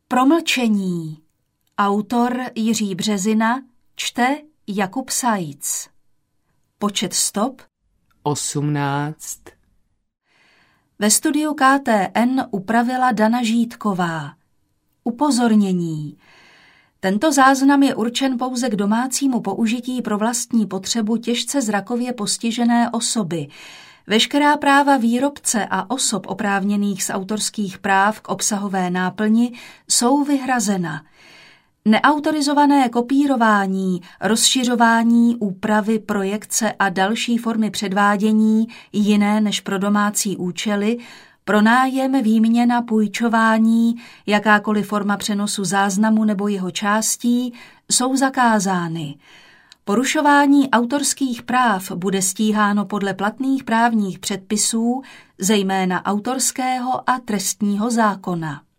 Promlčení. Autor Jiří Březina, čte Jakub Sajíc. Počet stop 18. Ve studiu KTN upravila Dana Žítková. Upozornění. Tento záznam je určen pouze k domácímu použití pro vlastní potřebu těžce zrakově postižené osoby. Veškerá práva výrobce a osob oprávněných z autorských práv k obsahové náplni jsou vyhrazena. Neautorizované kopírování, rozšiřování, úpravy, projekce a další formy předvádění jiné než pro domácí účely, pronájem, výměna, půjčování, jakákoliv forma přenosu záznamu nebo jeho částí jsou zakázány. Porušování autorských práv bude stíháno podle platných právních předpisů, zejména autorského a trestního zákona.